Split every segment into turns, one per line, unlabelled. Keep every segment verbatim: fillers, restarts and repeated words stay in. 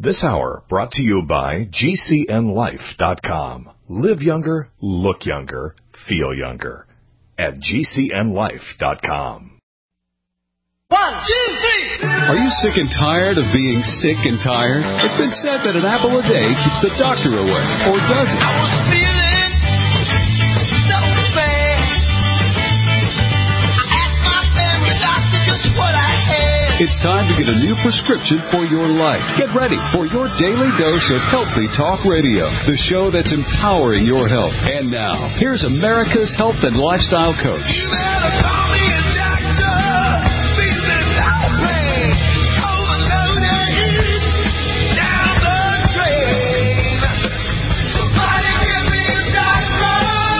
This hour brought to you by G C N life dot com. Live younger, look younger, feel younger at G C N life dot com.
One, two, three.
Are you sick and tired of being sick and tired? It's been said that an apple a day keeps the doctor away. Or does it?
I was feeling so bad. I asked my family doctor just what I had.
It's time to get a new prescription for your life. Get ready for your daily dose of Healthy Talk Radio, the show that's empowering your health. And now, here's America's health and lifestyle coach.
You better call me a doctor. Feeling no pain. Overloaded. Down the drain. Somebody give me a doctor.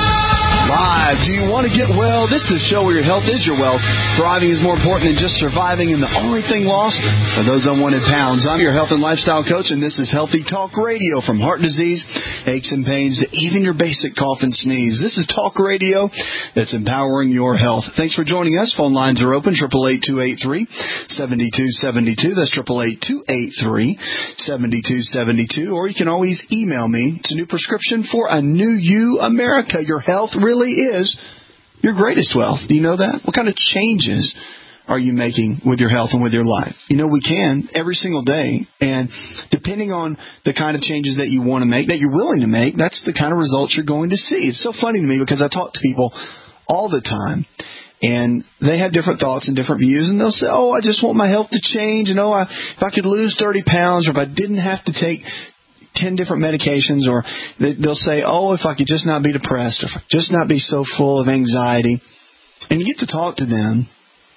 Live. Do you want to get well? This is a show where your health is your wealth. Thriving is more important than just surviving, and the only thing lost are those unwanted pounds. I'm your health and lifestyle coach, and this is Healthy Talk Radio. From heart disease, aches and pains, to even your basic cough and sneeze. This is talk radio that's empowering your health. Thanks for joining us. Phone lines are open, eight eight eight, two eight three, seven two seven two. That's eight eight eight, two eight three, seven two seven two. Or you can always email me. It's a new prescription for a new you, America. Your health really is your greatest wealth. Do you know that? What kind of changes are you making with your health and with your life? You know, we can every single day. And depending on the kind of changes that you want to make, that you're willing to make, that's the kind of results you're going to see. It's so funny to me because I talk to people all the time, and they have different thoughts and different views, and they'll say, oh, I just want my health to change, and oh, I, if I could lose thirty pounds, or if I didn't have to take ten different medications, or they'll say, oh, if I could just not be depressed, or if I could just not be so full of anxiety. And you get to talk to them,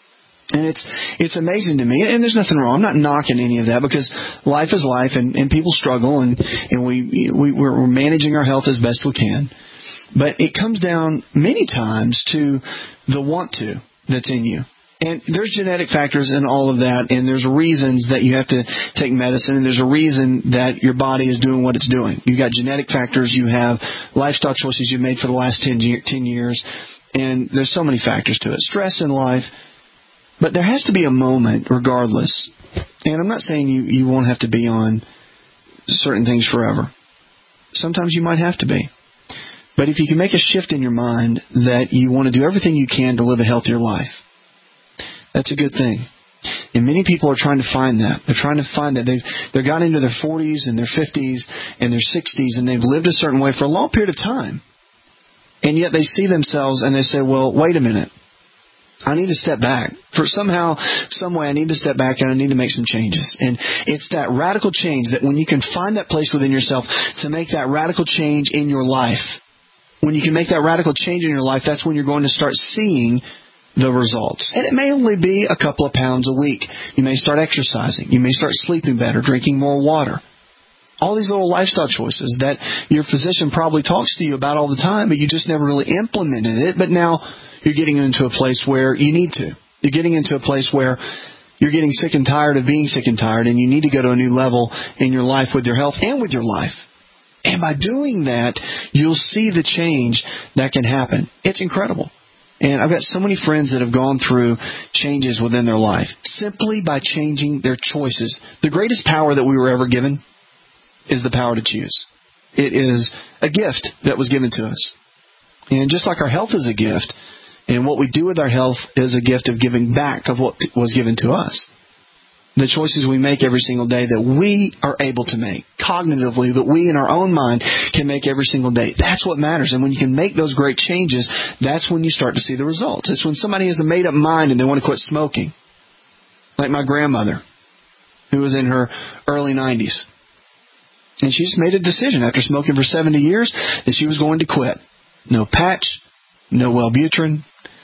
and it's it's amazing to me. And there's nothing wrong. I'm not knocking any of that, because life is life, and, and people struggle, and, and we, we, we're managing our health as best we can. But it comes down many times to the want to that's in you. And there's genetic factors in all of that, and there's reasons that you have to take medicine, and there's a reason that your body is doing what it's doing. You've got genetic factors, you have lifestyle choices you've made for the last ten years, and there's so many factors to it. Stress in life. But there has to be a moment, regardless. And I'm not saying you, you won't have to be on certain things forever. Sometimes you might have to be. But if you can make a shift in your mind that you want to do everything you can to live a healthier life, that's a good thing. And many people are trying to find that. They're trying to find that. They've they've got into their forties and their fifties and their sixties, and they've lived a certain way for a long period of time. And yet they see themselves and they say, well, wait a minute. I need to step back. For somehow, some way, I need to step back and I need to make some changes. And it's that radical change that when you can find that place within yourself to make that radical change in your life, when you can make that radical change in your life, that's when you're going to start seeing the results. And it may only be a couple of pounds a week. You may start exercising. You may start sleeping better, drinking more water. All these little lifestyle choices that your physician probably talks to you about all the time, but you just never really implemented it. But now you're getting into a place where you need to. You're getting into a place where you're getting sick and tired of being sick and tired, and you need to go to a new level in your life with your health and with your life. And by doing that, you'll see the change that can happen. It's incredible. And I've got so many friends that have gone through changes within their life simply by changing their choices. The greatest power that we were ever given is the power to choose. It is a gift that was given to us. And just like our health is a gift, and what we do with our health is a gift of giving back of what was given to us. The choices we make every single day that we are able to make, cognitively, that we in our own mind can make every single day. That's what matters. And when you can make those great changes, that's when you start to see the results. It's when somebody has a made-up mind and they want to quit smoking. Like my grandmother, who was in her early nineties. And she just made a decision after smoking for seventy years that she was going to quit. No patch, no Wellbutrin,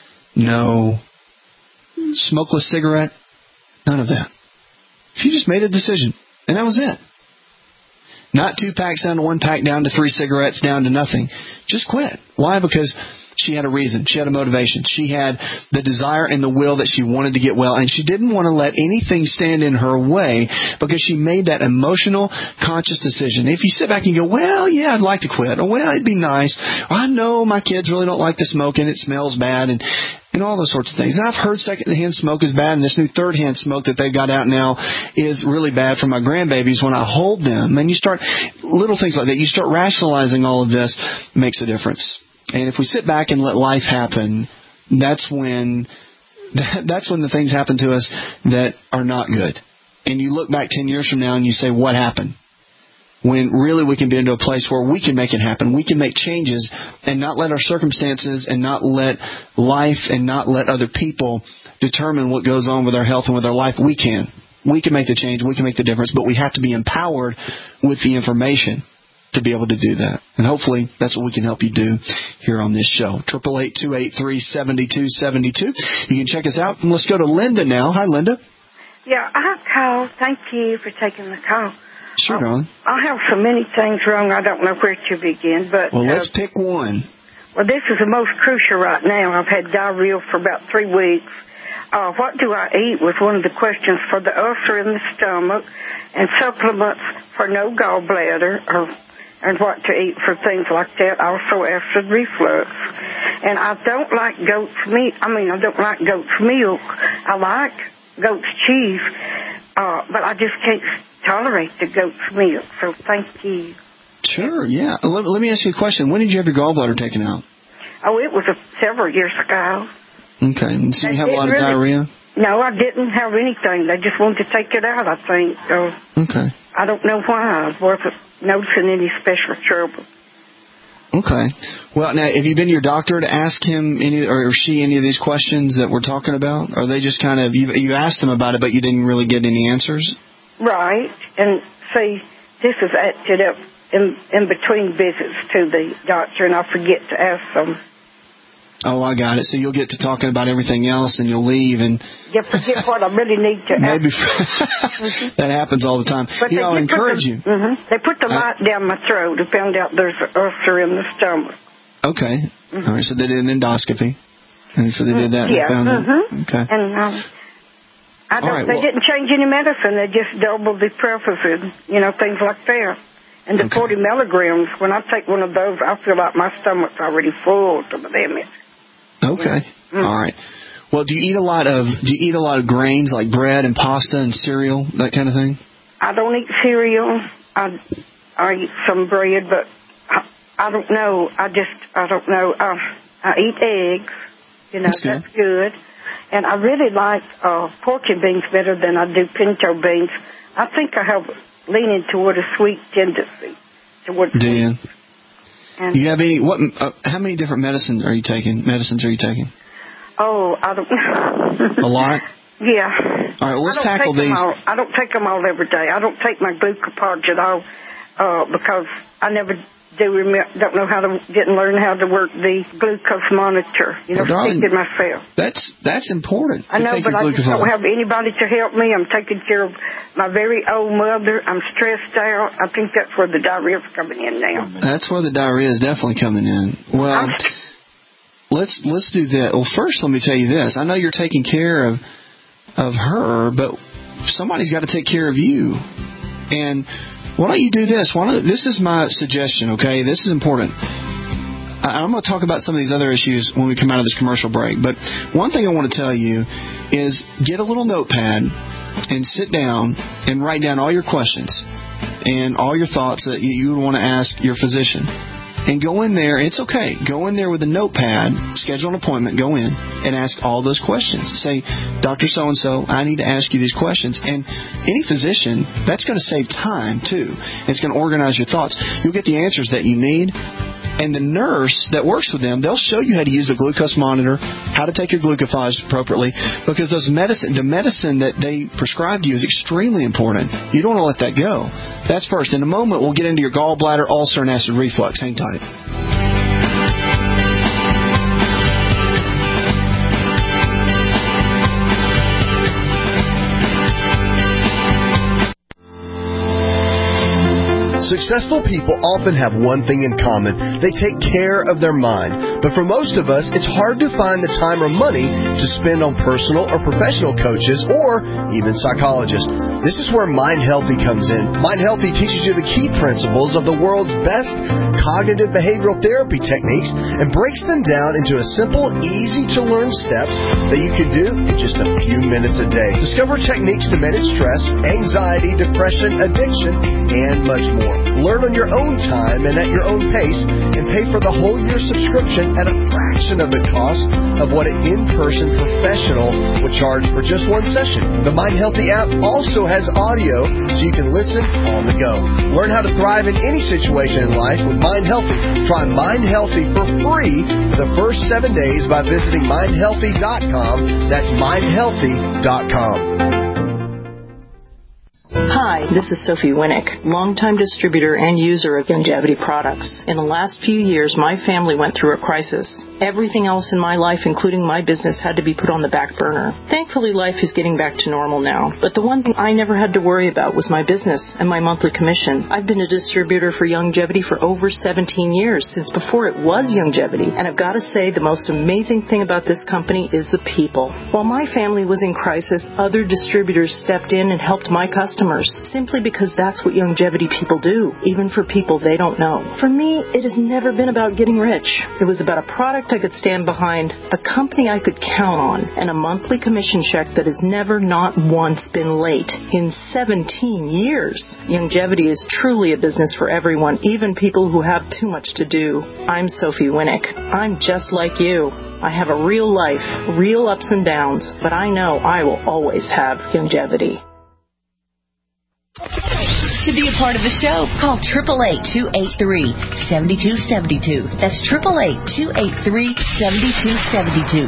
no smokeless cigarette, none of that. She just made a decision, and that was it. Not two packs down to one pack, down to three cigarettes, down to nothing. Just quit. Why? Because She had a reason. She had a motivation. She had the desire and the will that she wanted to get well, and she didn't want to let anything stand in her way because she made that emotional, conscious decision. If you sit back and go, well, yeah, I'd like to quit, or well, it'd be nice, or I know my kids really don't like the smoke and it smells bad, and and all those sorts of things. And I've heard secondhand smoke is bad, and this new third-hand smoke that they've got out now is really bad for my grandbabies when I hold them. And you start, little things like that, you start rationalizing all of this, makes a difference. And if we sit back and let life happen, that's when that's when the things happen to us that are not good. And you look back ten years from now and you say, what happened? When really we can be into a place where we can make it happen. We can make changes and not let our circumstances and not let life and not let other people determine what goes on with our health and with our life. We can. We can make the change. We can make the difference. But we have to be empowered with the information to be able to do that. And hopefully that's what we can help you do here on this show. eight eight eight, two eight three, seven two seven two. You can check us out. And let's go to Linda now. Hi, Linda.
Yeah, I called. Thank you for taking the call.
Sure, darling.
I have so many things wrong, I don't know where to begin. But
Well, let's
uh,
pick one.
Well, this is the most crucial right now. I've had diarrhea for about three weeks. Uh, what do I eat was one of the questions for the ulcer in the stomach, and supplements for no gallbladder, or and what to eat for things like that, also acid reflux. And I don't like goat's meat. I mean, I don't like goat's milk. I like goat's cheese, uh, but I just can't tolerate the goat's milk. So thank you.
Sure, yeah. Let, let me ask you a question. When did you have your gallbladder taken out?
Oh, it was a, several years ago.
Okay. So you have a
It
lot
really-
of diarrhea?
No, I didn't have anything. They just wanted to take it out, I think. So
Okay.
I don't know why. I wasn't noticing any special trouble.
Okay. Well, now, have you been to your doctor to ask him any or she any of these questions that we're talking about? Or are they just kind of, you you asked them about it, but you didn't really get any answers?
Right. And see, this is acted up in, in between visits to the doctor, and I forget to ask them.
Oh, I got it. So you'll get to talking about everything else, and you'll leave, and
You forget what I really need to
maybe
ask.
that happens all the time.
But
You
they
know, I
did put
encourage
the,
you.
Mm-hmm, they put the
I-
light down my throat and found out there's an ulcer in the stomach.
Okay. Mm-hmm. All right. So they did an endoscopy, and so they did that and
Yeah.
found
Mm-hmm.
it. Okay.
And um, I don't.
right,
they
well-
didn't change any medicine. They just doubled the Prevacid, you know, things like that. And the
Okay.
forty milligrams. When I take one of those, I feel like my stomach's already full. Some of them.
Okay.
Mm.
All right. Well, do you eat a lot of do you eat a lot of grains like bread and pasta and cereal, that kind of thing?
I don't eat cereal. I I eat some bread, but I, I don't know. I just I don't know. Uh, I eat eggs. You know,
That's good.
that's good. And I really like uh, pork and beans better than I do pinto beans. I think I have leaning toward a sweet tendency. Toward
Do you?
And,
Do you have any? What? Uh, how many different medicines are you taking? Medicines are you taking?
oh, I don't
A lot.
Yeah.
All right. Well, let's
I don't
tackle
take them
these.
all, I don't take them all every day. I don't take my glucophage at all uh, because I never do remember, don't know how to, didn't learn how to work the glucose monitor. You know,
Well, darling,
speaking myself.
That's that's important.
I
to
know,
take
but
your
I just
glucophage.
don't have anybody to help me. I'm taking care of my very old mother. I'm stressed out. I think that's where the diarrhea's coming in now.
That's where the diarrhea is definitely coming in. Well,
I'm,
let's let's do that. Well, first, let me tell you this. I know you're taking care of of her, but somebody's got to take care of you. And why don't you do this? Why don't, this is my suggestion, okay? This is important. I, I'm going to talk about some of these other issues when we come out of this commercial break. But one thing I want to tell you is get a little notepad and sit down and write down all your questions and all your thoughts that you would want to ask your physician. And go in there, it's okay, go in there with a notepad, schedule an appointment, go in and ask all those questions. Say, Doctor So-and-so, I need to ask you these questions. And any physician, that's going to save time, too. It's going to organize your thoughts. You'll get the answers that you need. And the nurse that works with them, they'll show you how to use the glucose monitor, how to take your glucophage appropriately, because those medicine, the medicine that they prescribe to you is extremely important. You don't want to let that go. That's first. In a moment, we'll get into your gallbladder, ulcer, and acid reflux. Hang tight.
Successful people often have one thing in common. They take care of their mind. But for most of us, it's hard to find the time or money to spend on personal or professional coaches or even psychologists. This is where Mind Healthy comes in. Mind Healthy teaches you the key principles of the world's best cognitive behavioral therapy techniques and breaks them down into a simple, easy-to-learn steps that you can do in just a few minutes a day. Discover techniques to manage stress, anxiety, depression, addiction, and much more. Learn on your own time and at your own pace, and pay for the whole year subscription at a fraction of the cost of what an in-person professional would charge for just one session. The Mind Healthy app also has audio so you can listen on the go. Learn how to thrive in any situation in life with Mind Healthy. Try Mind Healthy for free for the first seven days by visiting mind healthy dot com. That's mind healthy dot com.
Hi, this is Sophie Winnick, longtime distributor and user of Youngevity products. In the last few years, my family went through a crisis. Everything else in my life, including my business, had to be put on the back burner. Thankfully, life is getting back to normal now. But the one thing I never had to worry about was my business and my monthly commission. I've been a distributor for Youngevity for over seventeen years, since before it was Youngevity. And I've got to say, the most amazing thing about this company is the people. While my family was in crisis, other distributors stepped in and helped my customers, simply because that's what Youngevity people do, even for people they don't know. For me, it has never been about getting rich. It was about a product I could stand behind, a company I could count on, and a monthly commission check that has never, not once, been late in seventeen years. Youngevity is truly a business for everyone, even people who have too much to do. I'm Sophie Winnick. I'm just like you. I have a real life, real ups and downs, but I know I will always have Youngevity.
To be a part of the show, call eight eight eight, two eight three, seven two seven two. That's eight eight eight, two eight three, seven two seven two.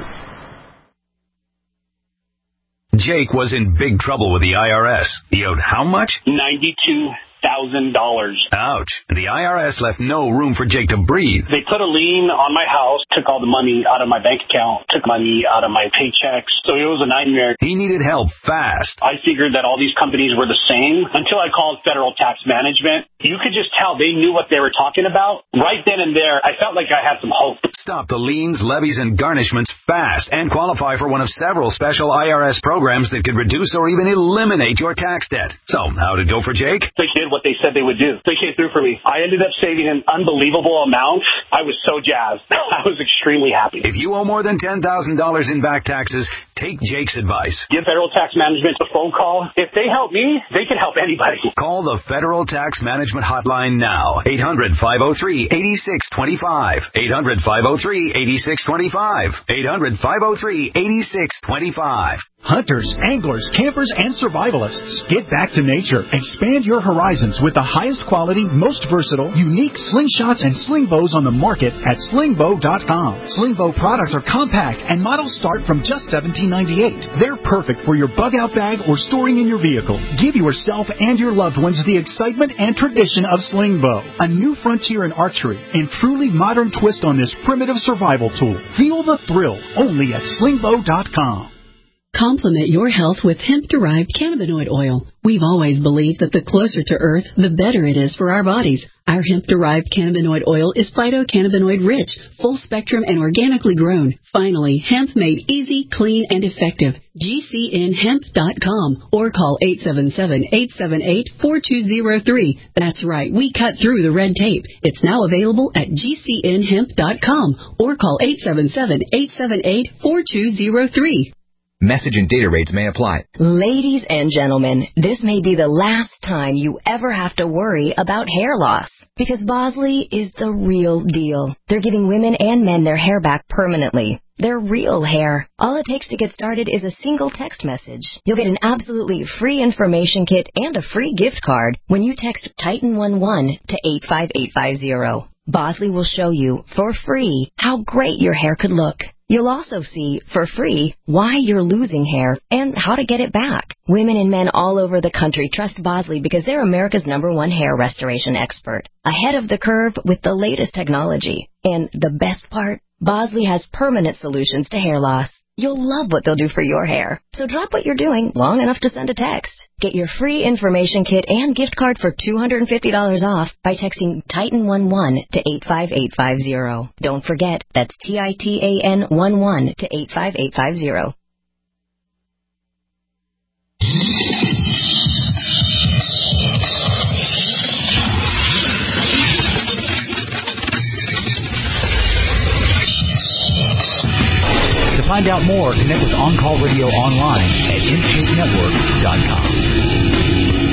Jake was in big trouble with the I R S. He owed how much?
ninety-two thousand dollars.
Ouch. The I R S left no room for Jake to breathe.
They put a lien on my house, took all the money out of my bank account, took money out of my paychecks. So it was a nightmare.
He needed help fast.
I figured that all these companies were the same until I called Federal Tax Management. You could just tell they knew what they were talking about. Right then and there, I felt like I had some hope.
Stop the liens, levies, and garnishments fast and qualify for one of several special I R S programs that could reduce or even eliminate your tax debt. So, how'd it go for Jake?
They did what they said they would do. They came through for me. I ended up saving an unbelievable amount. I was so jazzed. I was extremely happy.
If you owe more than ten thousand dollars in back taxes, take Jake's advice.
Give Federal Tax Management a phone call. If they help me, they can help anybody.
Call the Federal Tax Management Hotline now. eight hundred, five oh three, eight six two five. eight hundred, five oh three, eight six two five. eight hundred, five oh three, eight six two five.
Hunters, anglers, campers, and survivalists. Get back to nature. Expand your horizons with the highest quality, most versatile, unique slingshots and sling bows on the market at sling bow dot com. Sling bow products are compact and models start from just seventeen ninety-eight. They're perfect for your bug-out bag or storing in your vehicle. Give yourself and your loved ones the excitement and tradition of sling bow. A new frontier in archery and truly modern twist on this primitive survival tool. Feel the thrill only at sling bow dot com.
Complement your health with hemp-derived cannabinoid oil. We've always believed that the closer to Earth, the better it is for our bodies. Our hemp-derived cannabinoid oil is phytocannabinoid rich, full-spectrum, and organically grown. Finally, hemp made easy, clean, and effective. G C N hemp dot com or call eight seven seven, eight seven eight, four two zero three. That's right, we cut through the red tape. It's now available at G C N hemp dot com or call eight seven seven, eight seven eight, four two zero three.
Message and data rates may apply.
Ladies and gentlemen, this may be the last time you ever have to worry about hair loss, because Bosley is the real deal. They're giving women and men their hair back permanently. Their real hair. All it takes to get started is a single text message. You'll get an absolutely free information kit and a free gift card when you text Titan eleven to eight five eight five zero. Bosley will show you for free how great your hair could look. You'll also see, for free, why you're losing hair and how to get it back. Women and men all over the country trust Bosley because they're America's number one hair restoration expert. Ahead of the curve with the latest technology. And the best part? Bosley has permanent solutions to hair loss. You'll love what they'll do for your hair. So drop what you're doing long enough to send a text. Get your free information kit and gift card for two hundred fifty dollars off by texting Titan eleven to eight five eight five zero. Don't forget, that's T I T A N eleven to eight five eight five zero.
To find out more, connect with On Call Radio online at in shape network dot com.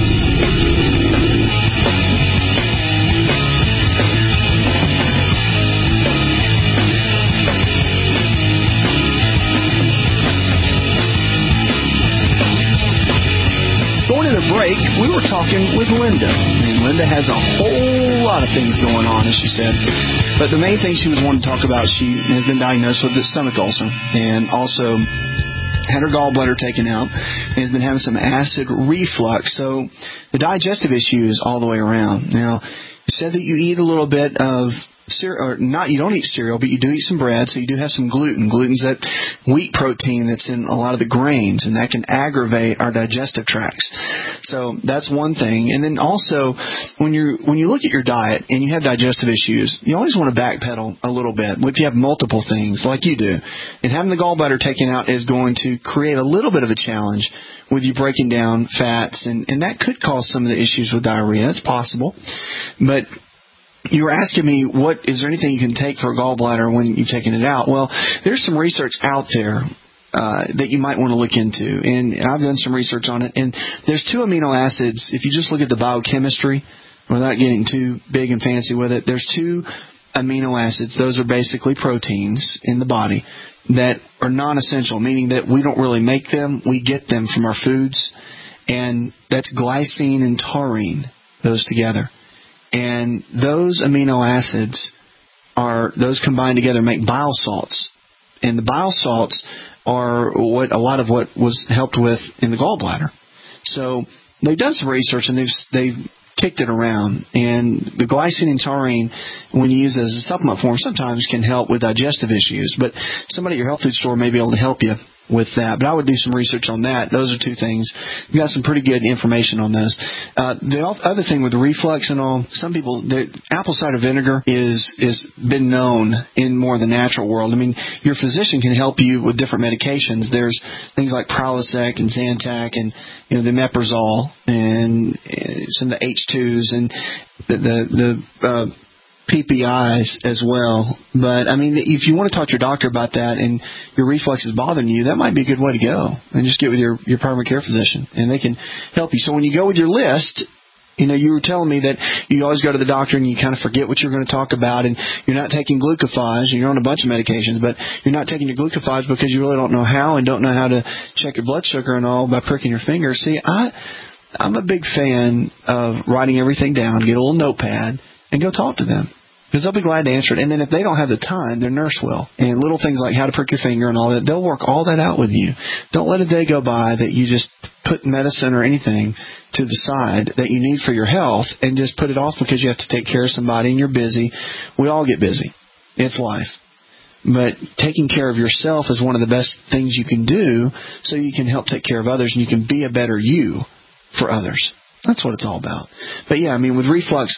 Going to the break, we were talking with Linda. And Linda has a whole lot of things going on, as she said. But the main thing she was wanting to talk about, she has been diagnosed with a stomach ulcer and also had her gallbladder taken out and has been having some acid reflux. So the digestive issue is all the way around. Now, you said that you eat a little bit of cereal, or not, you don't eat cereal, but you do eat some bread, so you do have some gluten. Gluten's that wheat protein that's in a lot of the grains, and that can aggravate our digestive tracts. So that's one thing. And then also, when you when you look at your diet and you have digestive issues, you always want to backpedal a little bit. If you have multiple things, like you do, and having the gallbladder taken out is going to create a little bit of a challenge with you breaking down fats, and, and that could cause some of the issues with diarrhea. It's possible. But you were asking me, what is there anything you can take for a gallbladder when you've taken it out? Well, there's some research out there uh, that you might want to look into, and, and I've done some research on it. And there's two amino acids. If you just look at the biochemistry, without getting too big and fancy with it, there's two amino acids. Those are basically proteins in the body that are non-essential, meaning that we don't really make them. We get them from our foods, and that's glycine and taurine, those together. And those amino acids are, those combined together make bile salts. And the bile salts are what a lot of what was helped with in the gallbladder. So they've done some research and they've they've kicked it around. And the glycine and taurine, when you use it as a supplement form, sometimes can help with digestive issues. But somebody at your health food store may be able to help you with that. But I would do some research on that. Those are two things. You've got some pretty good information on those. Uh, the other thing with the reflux and all, some people, apple cider vinegar is is been known in more the natural world. I mean, your physician can help you with different medications. There's things like Prilosec and Zantac and, you know, the Meprazole and uh, some of the H twos and the, the, the uh, P P Is as well. But, I mean, if you want to talk to your doctor about that and your reflux is bothering you, that might be a good way to go. And just get with your, your primary care physician, and they can help you. So when you go with your list, you know, you were telling me that you always go to the doctor and you kind of forget what you're going to talk about, and you're not taking glucophage, and you're on a bunch of medications, but you're not taking your glucophage because you really don't know how and don't know how to check your blood sugar and all by pricking your finger. See, I, I'm a big fan of writing everything down, get a little notepad, and go talk to them. Because they'll be glad to answer it. And then if they don't have the time, their nurse will. And little things like how to prick your finger and all that, they'll work all that out with you. Don't let a day go by that you just put medicine or anything to the side that you need for your health and just put it off because you have to take care of somebody and you're busy. We all get busy. It's life. But taking care of yourself is one of the best things you can do so you can help take care of others and you can be a better you for others. That's what it's all about. But yeah, I mean, with reflux,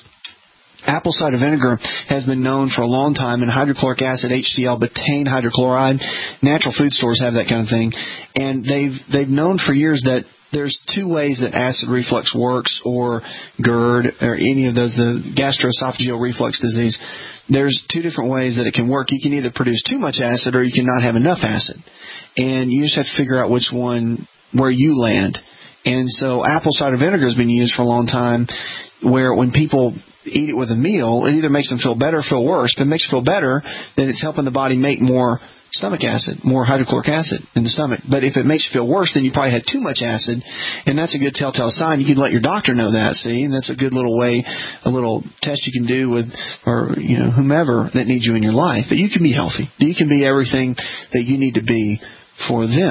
apple cider vinegar has been known for a long time, and hydrochloric acid, H C l, betaine hydrochloride, natural food stores have that kind of thing. And they've they've known for years that there's two ways that acid reflux works, or GERD, or any of those, the gastroesophageal reflux disease. There's two different ways that it can work. You can either produce too much acid or you can not have enough acid. And you just have to figure out which one, where you land. And so apple cider vinegar has been used for a long time, where when people eat it with a meal, it either makes them feel better or feel worse. If it makes you feel better, then it's helping the body make more stomach acid, more hydrochloric acid in the stomach. But if it makes you feel worse, then you probably had too much acid, and that's a good telltale sign. You can let your doctor know that, see, and that's a good little way, a little test you can do with, or, you know, whomever that needs you in your life, that you can be healthy, that you can be everything that you need to be for them.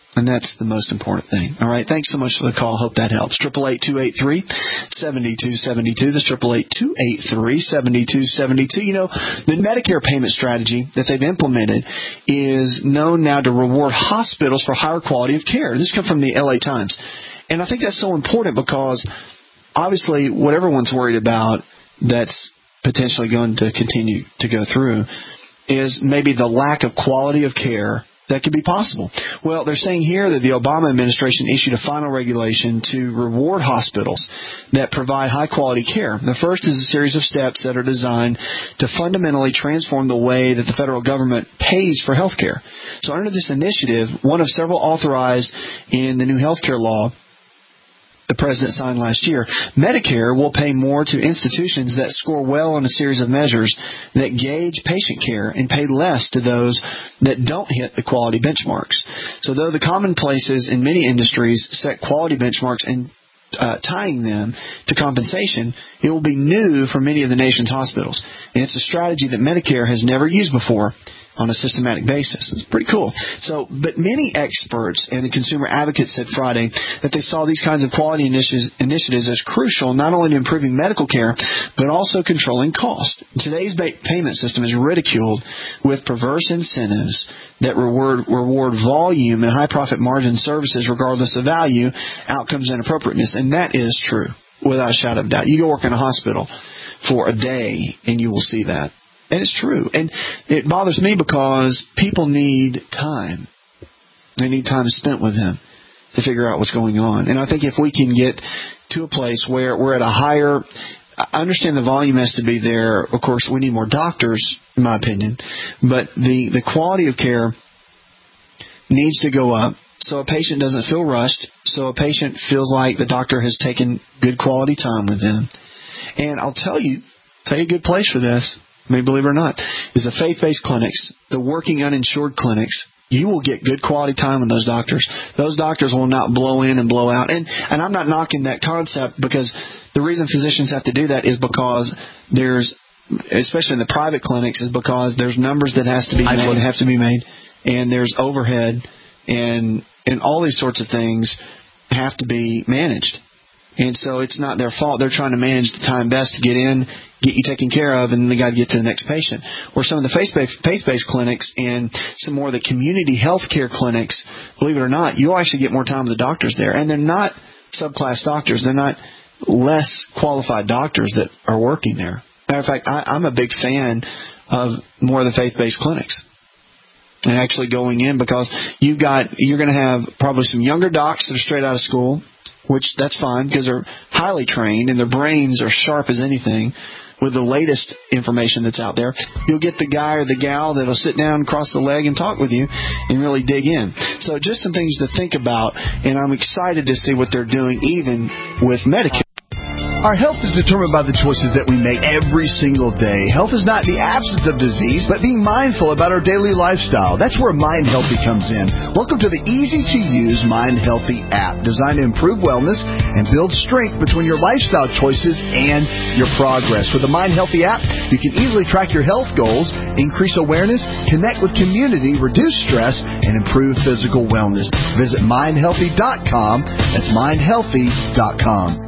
And that's the most important thing. All right. Thanks so much for the call. Hope that helps. eight eight eight, two eight three, seven two seven two. That's eight eight eight, two eight three, seven two seven two. You know, the Medicare payment strategy that they've implemented is known now to reward hospitals for higher quality of care. This comes from the L A Times. And I think that's so important because obviously what everyone's worried about that's potentially going to continue to go through is maybe the lack of quality of care that could be possible. Well, they're saying here that the Obama administration issued a final regulation to reward hospitals that provide high-quality care. The first is a series of steps that are designed to fundamentally transform the way that the federal government pays for health care. So under this initiative, one of several authorized in the new health care law the president signed last year, Medicare will pay more to institutions that score well on a series of measures that gauge patient care and pay less to those that don't hit the quality benchmarks. So though the commonplaces in many industries set quality benchmarks and uh, tying them to compensation, it will be new for many of the nation's hospitals. And it's a strategy that Medicare has never used before on a systematic basis. It's pretty cool. So, but many experts and the consumer advocates said Friday that they saw these kinds of quality initiatives, initiatives as crucial not only to improving medical care, but also controlling cost. Today's payment system is ridiculed with perverse incentives that reward, reward volume and high profit margin services regardless of value, outcomes, and appropriateness. And that is true, without a shadow of a doubt. You go work in a hospital for a day and you will see that. And it's true. And it bothers me because people need time. They need time spent with them to figure out what's going on. And I think if we can get to a place where we're at a higher... I understand the volume has to be there. Of course, we need more doctors, in my opinion. But the, the quality of care needs to go up so a patient doesn't feel rushed, so a patient feels like the doctor has taken good quality time with them. And I'll tell you, tell you a good place for this, may believe it or not, is the faith-based clinics, the working uninsured clinics. You will get good quality time with those doctors. Those doctors will not blow in and blow out. And and I'm not knocking that concept because the reason physicians have to do that is because there's, especially in the private clinics, is because there's numbers that has to be made, have to be made, and there's overhead, and and all these sorts of things have to be managed. And so it's not their fault. They're trying to manage the time best to get in, get you taken care of, and then they got to get to the next patient. Or some of the faith-based, faith-based clinics and some more of the community health care clinics, believe it or not, you'll actually get more time with the doctors there. And they're not subclass doctors. They're not less qualified doctors that are working there. Matter of fact, I, I'm a big fan of more of the faith-based clinics. And actually going in because you've got, you're going to have probably some younger docs that are straight out of school, which that's fine because they're highly trained and their brains are sharp as anything with the latest information that's out there. You'll get the guy or the gal that'll sit down, cross the leg, and talk with you and really dig in. So just some things to think about, and I'm excited to see what they're doing even with Medicare.
Our health is determined by the choices that we make every single day. Health is not the absence of disease, but being mindful about our daily lifestyle. That's where Mind Healthy comes in. Welcome to the easy-to-use Mind Healthy app, designed to improve wellness and build strength between your lifestyle choices and your progress. With the Mind Healthy app, you can easily track your health goals, increase awareness, connect with community, reduce stress, and improve physical wellness. Visit mind healthy dot com. That's mind healthy dot com.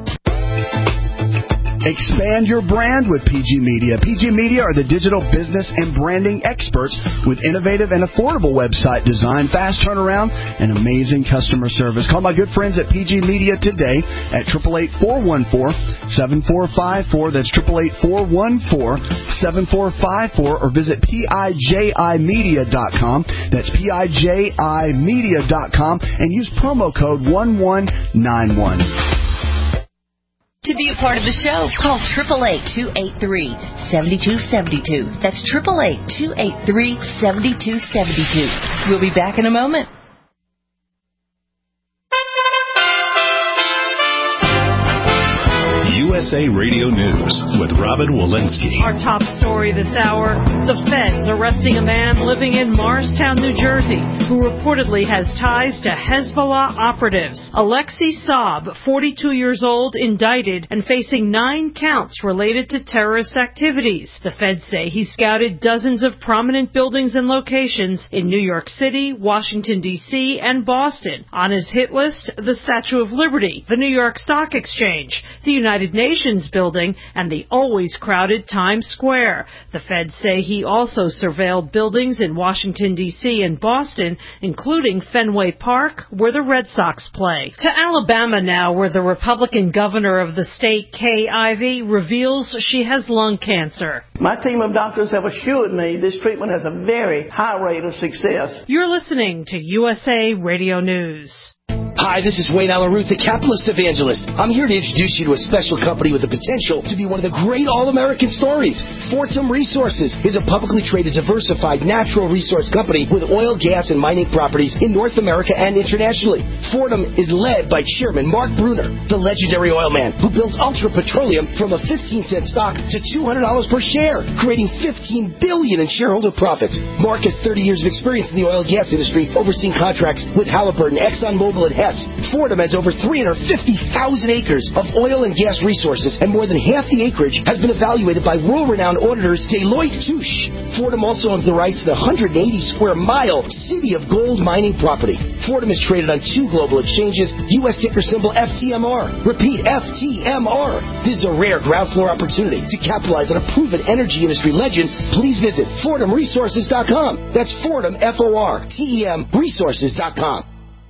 Expand your brand with P G Media. P G Media are the digital business and branding experts with innovative and affordable website design, fast turnaround, and amazing customer service. Call my good friends at P G Media today at eight eight eight, four one four, seven four five four. That's eight eight eight, four one four, seven four five four. Or visit P I J I media dot com. That's P I J I media dot com and use promo code one one nine one.
To be a part of the show, call eight eight eight, two eight three, seven two seven two. That's eight eight eight, two eight three, seven two seven two. We'll be back in a moment.
U S A A Radio News with Robin Walensky.
Our top story this hour, the feds arresting a man living in Morristown, New Jersey, who reportedly has ties to Hezbollah operatives. Alexei Saab, forty-two years old, indicted and facing nine counts related to terrorist activities. The feds say he scouted dozens of prominent buildings and locations in New York City, Washington, D C, and Boston. On his hit list, the Statue of Liberty, the New York Stock Exchange, the United Nations building, and the always crowded Times Square. The feds say he also surveilled buildings in Washington, D C and Boston, including Fenway Park, where the Red Sox play. To Alabama now, where the Republican governor of the state, Kay Ivey, reveals she has lung cancer.
My team of doctors have assured me this treatment has a very high rate of success.
You're listening to U S A Radio News.
Hi, this is Wayne Allen-Ruth, the Capitalist Evangelist. I'm here to introduce you to a special company with the potential to be one of the great all-American stories. Fortum Resources is a publicly traded, diversified natural resource company with oil, gas, and mining properties in North America and internationally. Fortum is led by Chairman Mark Bruner, the legendary oil man who builds Ultra Petroleum from a fifteen cent stock to two hundred dollars per share, creating fifteen billion dollars in shareholder profits. Mark has thirty years of experience in the oil and gas industry, overseeing contracts with Halliburton, ExxonMobil, and Hess. Fortum has over three hundred fifty thousand acres of oil and gas resources, and more than half the acreage has been evaluated by world-renowned auditors Deloitte Touche. Fortum also owns the rights to the one hundred eighty square mile City of Gold mining property. Fortum is traded on two global exchanges, U S ticker symbol F T M R. Repeat, F T M R. This is a rare ground floor opportunity to capitalize on a proven energy industry legend. Please visit Fortum Resources dot com. That's Fortum, F O R T E M, Resources dot com.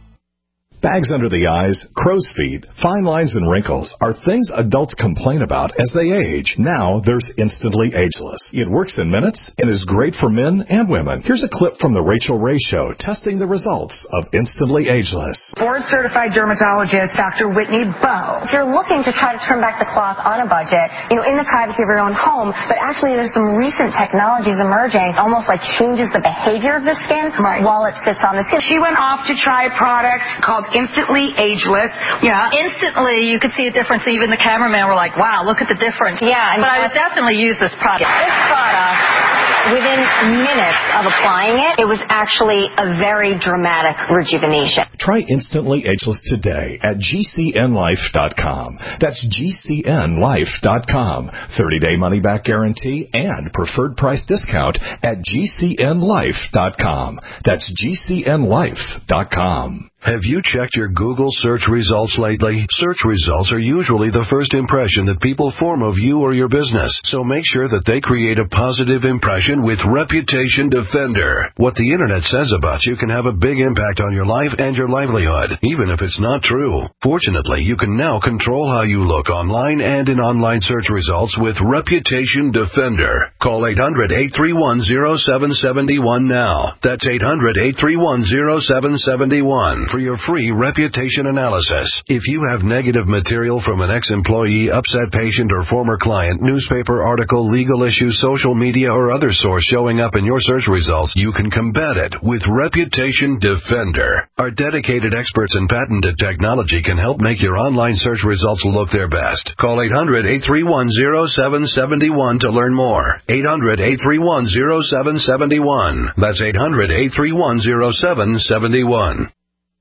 Bags under the eyes, crow's feet, fine lines, and wrinkles are things adults complain about as they age. Now there's Instantly Ageless. It works in minutes and is great for men and women. Here's a clip from the Rachel Ray Show testing the results of Instantly Ageless.
Board-certified dermatologist Doctor Whitney Bowe.
If you're looking to try to turn back the clock on a budget, you know, in the privacy of your own home, but actually there's some recent technologies emerging, almost like changes the behavior of the skin right. while it sits on the skin.
She went off to try a product called Instantly Ageless. Yeah.
Instantly, you could see a difference. Even the cameraman were like, wow, look at the difference.
Yeah. I mean,
but I would definitely use this product.
This product, within minutes of applying it, it was actually a very dramatic rejuvenation.
Try Instantly Ageless today at G C N life dot com. That's G C N life dot com. thirty-day money-back guarantee and preferred price discount at G C N life dot com. That's G C N life dot com.
Have you checked your Google search results lately? Search results are usually the first impression that people form of you or your business, so make sure that they create a positive impression with Reputation Defender. What the internet says about you can have a big impact on your life and your livelihood, even if it's not true. Fortunately, you can now control how you look online and in online search results with Reputation Defender. Call eight hundred, eight three one, zero seven seven one now. That's eight hundred, eight three one, zero seven seven one. For your free reputation analysis. If you have negative material from an ex-employee, upset patient, or former client, newspaper article, legal issue, social media, or other source showing up in your search results, you can combat it with Reputation Defender. Our dedicated experts in patented technology can help make your online search results look their best. Call eight hundred, eight three one, zero seven seven one to learn more. eight hundred, eight three one, zero seven seven one. That's eight hundred, eight three one, zero seven seven one.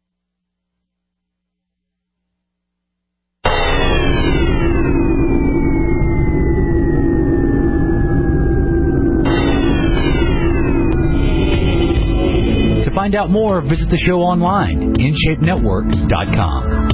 To find out more, visit the show online, in shape network dot com.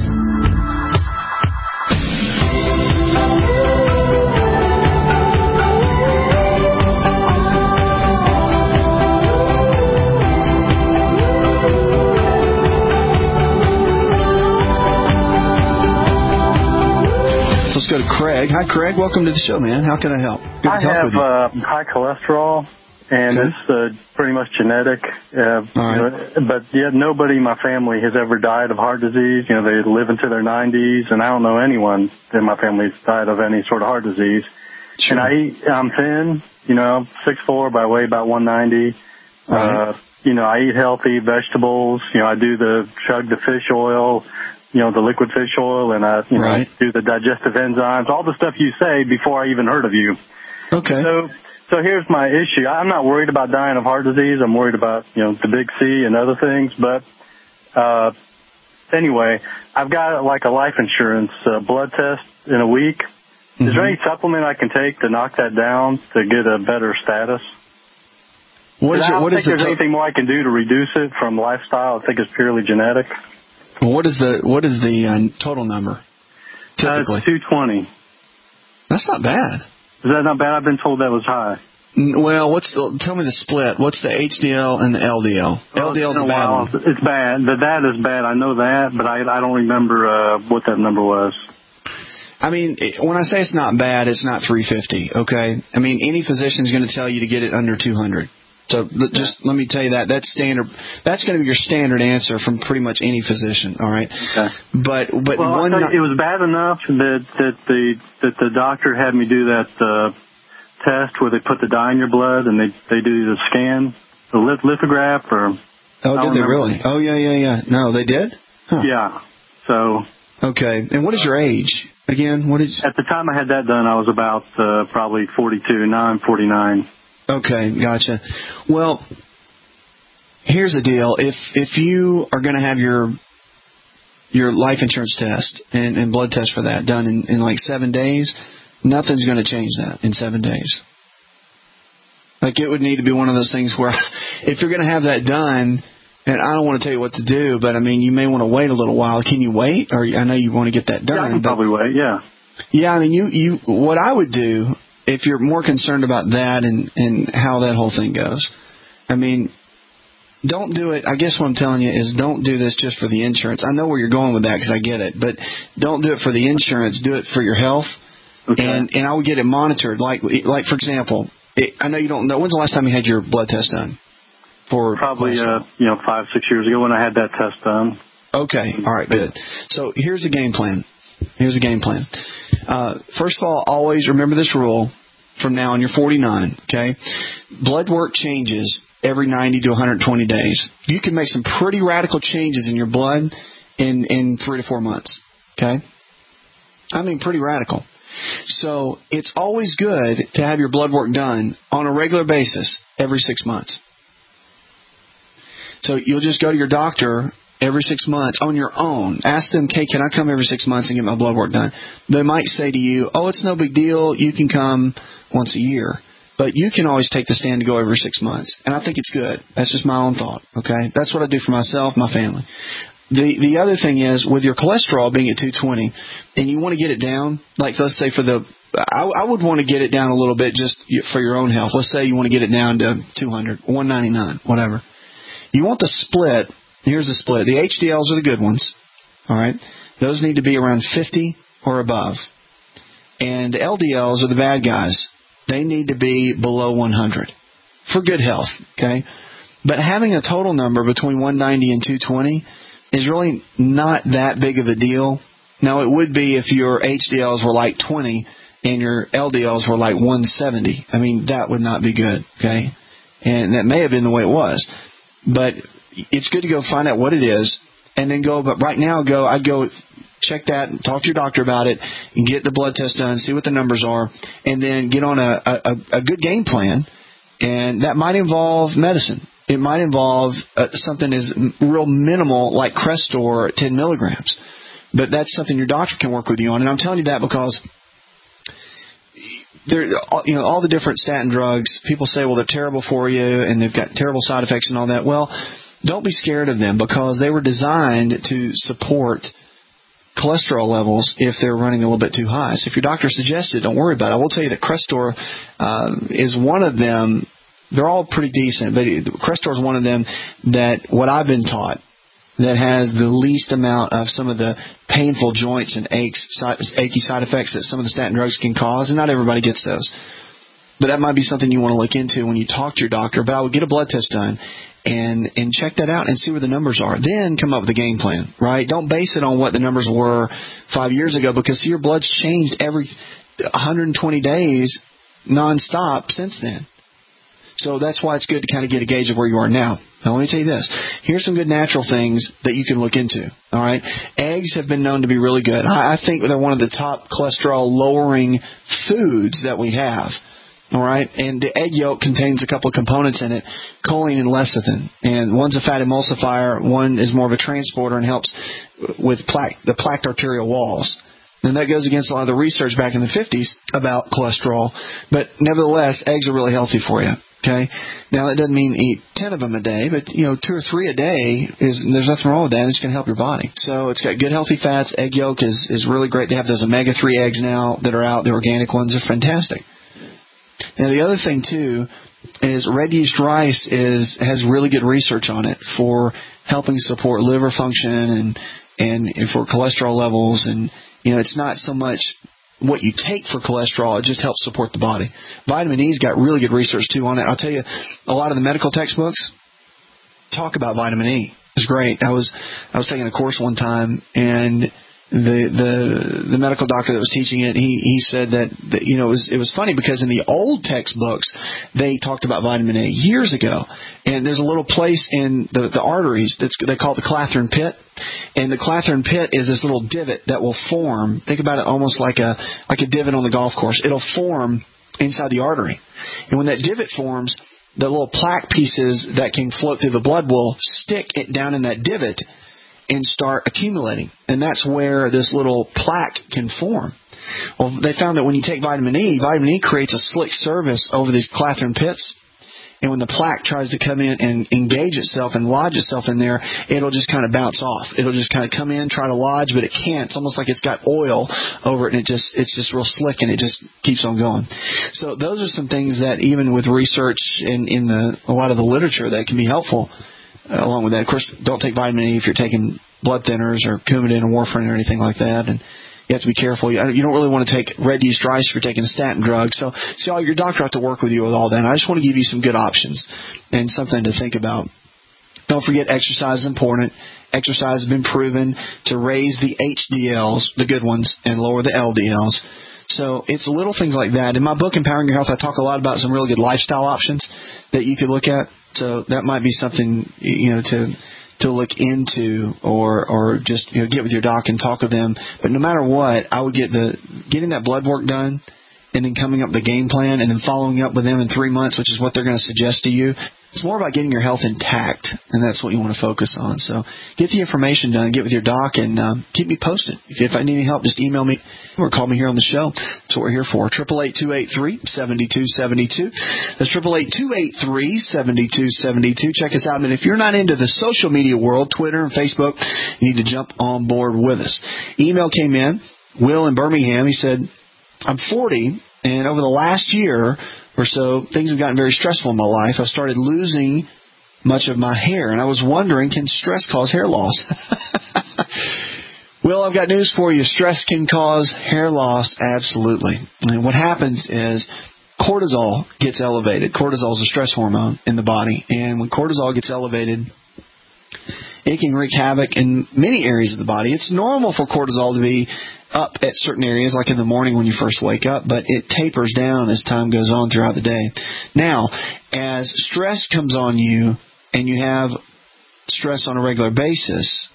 Let's go to Craig. Hi, Craig. Welcome to the show, man. How can I help? Good
I
to talk
have
with you.
Uh, high cholesterol, and
Okay.
it's uh, pretty much genetic. Uh, you know, but yet nobody in my family has ever died of heart disease. You know, they live into their nineties, and I don't know anyone in my family that's died of any sort of heart disease. And I eat, I'm thin, you know, six foot four, but I weigh about one ninety. Uh, you know, I eat healthy vegetables. You know, I do the chug the fish oil. you know, the liquid fish oil, and I, you
right.
know, do the digestive enzymes, all the stuff you say before I even heard of you.
Okay.
So, so here's my issue. I'm not worried about dying of heart disease. I'm worried about, you know, the big C and other things. But, uh, anyway, I've got like a life insurance uh, blood test in a week. Mm-hmm. Is there any supplement I can take to knock that down to get a better status?
What is
I
it?
don't
What
think
is the
there's
to-
anything more I can do to reduce it from lifestyle. I think it's purely genetic.
Well, what is the what is the uh, total number? Typically,
uh, two twenty.
That's not bad.
Is that not bad? I've been told that was high.
Well, what's the, tell me the split. What's the H D L and the L D L?
Well,
L D L is
a
bad
while.
one.
It's bad. The that is bad. I know that, but I I don't remember uh, what that number was.
I mean, when I say it's not bad, it's not three fifty. Okay. I mean, any physician is going to tell you to get it under two hundred. So just let me tell you that that's standard. That's going to be your standard answer from pretty much any physician. All right.
Okay.
But but
well,
one
I'll tell you, it was bad enough that that the that the doctor had me do that uh, test where they put the dye in your blood and they they do the scan, the lithograph, or
oh, did they really? Oh yeah yeah yeah. No, they did. Huh.
Yeah. So.
Okay. And what is your age again? What is?
At the time I had that done, I was about uh, probably forty-two. Now I'm forty-nine.
Okay, gotcha. Well, here's the deal. If if you are going to have your your life insurance test and, and blood test for that done in, in like seven days, nothing's going to change that in seven days. Like it would need to be one of those things where if you're going to have that done, and I don't want to tell you what to do, but I mean, you may want to wait a little while. Can you wait? Or I know you want to get that done.
Yeah, I can
but,
probably wait, yeah.
Yeah, I mean, you, you what I would do, if you're more concerned about that and, and how that whole thing goes, I mean, don't do it. I guess what I'm telling you is don't do this just for the insurance. I know where you're going with that because I get it, but don't do it for the insurance. Do it for your health. Okay. And and I would get it monitored. Like, like for example, it, I know you don't know. When's the last time you had your blood test done? For
Probably, uh, you know, five, six years ago when I had that test done.
Okay. All right, good. So here's the game plan. Here's the game plan. Uh, first of all, always remember this rule from now on. You're forty-nine, okay? Blood work changes every ninety to one hundred twenty days. You can make some pretty radical changes in your blood in, in three to four months, okay? I mean, pretty radical. So it's always good to have your blood work done on a regular basis every six months. So you'll just go to your doctor every six months on your own. Ask them, okay, can I come every six months and get my blood work done? They might say to you, oh, it's no big deal. You can come once a year. But you can always take the stand to go every six months. And I think it's good. That's just my own thought, okay? That's what I do for myself, my family. The the other thing is, with your cholesterol being at two twenty, and you want to get it down, like let's say for the, I, I would want to get it down a little bit just for your own health. Let's say you want to get it down to two hundred, one ninety-nine, whatever. You want the split. Here's the split. The H D Ls are the good ones. All right. Those need to be around fifty or above. And the L D Ls are the bad guys. They need to be below one hundred for good health. Okay. But having a total number between one ninety and two twenty is really not that big of a deal. Now, it would be if your H D Ls were like twenty and your L D Ls were like one seventy. I mean, that would not be good. Okay. And that may have been the way it was. But it's good to go find out what it is and then go. But right now, go. I'd go check that, talk to your doctor about it, and get the blood test done, see what the numbers are, and then get on a, a, a good game plan. And that might involve medicine. It might involve uh, something as real minimal like Crestor, ten milligrams. But that's something your doctor can work with you on. And I'm telling you that because They're, you know, all the different statin drugs, people say, well, they're terrible for you and they've got terrible side effects and all that. Well, don't be scared of them because they were designed to support cholesterol levels if they're running a little bit too high. So if your doctor suggests it, don't worry about it. I will tell you that Crestor uh, is one of them. They're all pretty decent, but Crestor is one of them that what I've been taught that has the least amount of some of the painful joints and aches, achy side effects that some of the statin drugs can cause, and not everybody gets those. But that might be something you want to look into when you talk to your doctor. But I would get a blood test done and and check that out and see where the numbers are. Then come up with a game plan, right? Don't base it on what the numbers were five years ago because see, your blood's changed every one hundred twenty days nonstop since then. So that's why it's good to kind of get a gauge of where you are now. Now, let me tell you this. Here's some good natural things that you can look into. All right? Eggs have been known to be really good. I, I think they're one of the top cholesterol-lowering foods that we have. All right? And the egg yolk contains a couple of components in it, choline and lecithin. And one's a fat emulsifier. One is more of a transporter and helps with plaque, the plaqued arterial walls. And that goes against a lot of the research back in the fifties about cholesterol. But nevertheless, eggs are really healthy for you. Okay. Now, that doesn't mean eat ten of them a day, but, you know, two or three a day, is there's nothing wrong with that. It's going to help your body. So it's got good, healthy fats. Egg yolk is, is really great. They have those omega three eggs now that are out. The organic ones are fantastic. Now, the other thing, too, is red yeast rice is has really good research on it for helping support liver function and, and, and for cholesterol levels. And, you know, it's not so much what you take for cholesterol, it just helps support the body. Vitamin E's got really good research, too, on it. I'll tell you, a lot of the medical textbooks talk about vitamin E. It's great. I was I was taking a course one time, and the the the medical doctor that was teaching it, he he said that, that you know it was it was funny because in the old textbooks they talked about vitamin A years ago, and there's a little place in the the arteries that's they call it the Clathrin pit, and the Clathrin pit is this little divot that will form. Think about it almost like a like a divot on the golf course. It'll form inside the artery, and when that divot forms, the little plaque pieces that can float through the blood will stick it down in that divot and start accumulating. And that's where this little plaque can form. Well, they found that when you take vitamin E, vitamin E creates a slick surface over these Clathrin pits. And when the plaque tries to come in and engage itself and lodge itself in there, it'll just kind of bounce off. It'll just kind of come in, try to lodge, but it can't. It's almost like it's got oil over it, and it just it's just real slick, and it just keeps on going. So those are some things that even with research in, in the a lot of the literature that can be helpful. Uh, along with that, of course, don't take vitamin E if you're taking blood thinners or Coumadin or warfarin or anything like that. And you have to be careful. You, you don't really want to take red yeast rice if you're taking a statin drug. So, see, all your doctor has to work with you with all that. And I just want to give you some good options and something to think about. Don't forget, exercise is important. Exercise has been proven to raise the H D Ls, the good ones, and lower the L D Ls. So it's little things like that. In my book, Empowering Your Health, I talk a lot about some really good lifestyle options that you could look at. So that might be something, you know, to to look into, or or just, you know, get with your doc and talk with them. But no matter what, I would get the getting that blood work done, and then coming up with a game plan, and then following up with them in three months, which is what they're going to suggest to you. It's more about getting your health intact, and that's what you want to focus on. So get the information done, get with your doc, and um, keep me posted. If, if I need any help, just email me or call me here on the show. That's what we're here for. eight eight eight, two eight three, seven two seven two. That's eight eight eight, two eight three, seven two seven two. Check us out. And if you're not into the social media world, Twitter and Facebook, you need to jump on board with us. Email came in. Will in Birmingham, he said, I'm forty, and over the last year or so, things have gotten very stressful in my life. I started losing much of my hair, and I was wondering, can stress cause hair loss? Well, I've got news for you. Stress can cause hair loss, absolutely. And what happens is cortisol gets elevated. Cortisol is a stress hormone in the body, and when cortisol gets elevated, it can wreak havoc in many areas of the body. It's normal for cortisol to be up at certain areas, like in the morning when you first wake up, but it tapers down as time goes on throughout the day. Now, as stress comes on you and you have stress on a regular basis,